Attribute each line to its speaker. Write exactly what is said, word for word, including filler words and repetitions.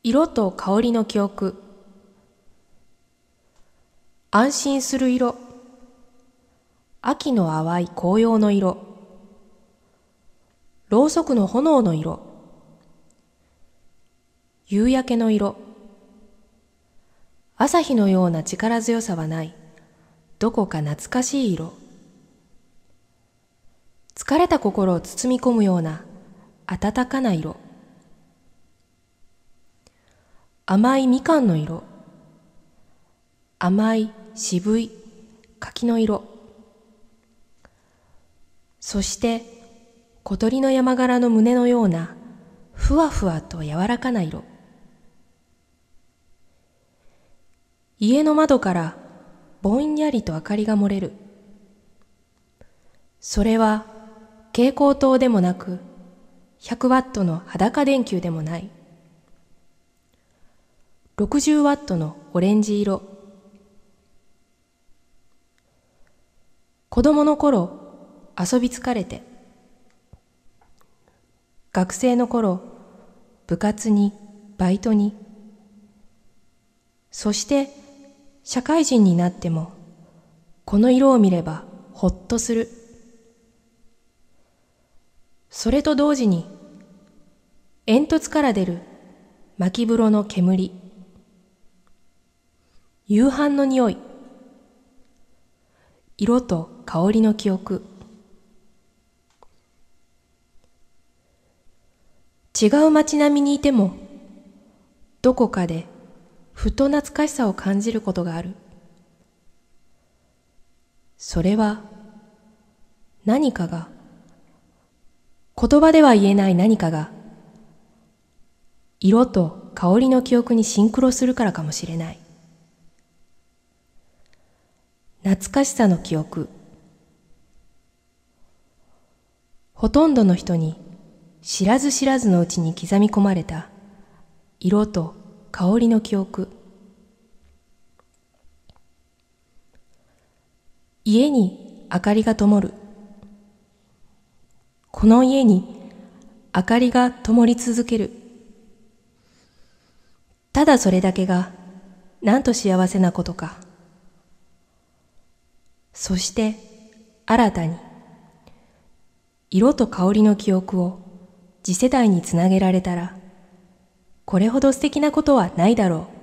Speaker 1: 色と香りの記憶。安心する色。秋の淡い紅葉の色。ろうそくの炎の色。夕焼けの色。朝日のような力強さはない、どこか懐かしい色。疲れた心を包み込むような温かな色。甘いみかんの色。甘い渋い柿の色。そして小鳥の山柄の胸のようなふわふわと柔らかな色。家の窓からぼんやりと明かりが漏れる。それは蛍光灯でもなくひゃくワットの裸電球でもない。ろくじゅうワットのオレンジ色。子供の頃遊び疲れて、学生の頃部活にバイトに、そして社会人になってもこの色を見ればほっとする。それと同時に煙突から出る薪風呂の煙、夕飯の匂い、色と香りの記憶。違う街並みにいてもどこかでふと懐かしさを感じることがある。それは何かが、言葉では言えない何かが色と香りの記憶にシンクロするからかもしれない。懐かしさの記憶。ほとんどの人に知らず知らずのうちに刻み込まれた色と香りの記憶。家に明かりが灯る。この家に明かりが灯り続ける。ただそれだけがなんと幸せなことか。そして新たに色と香りの記憶を次世代につなげられたら、これほど素敵なことはないだろう。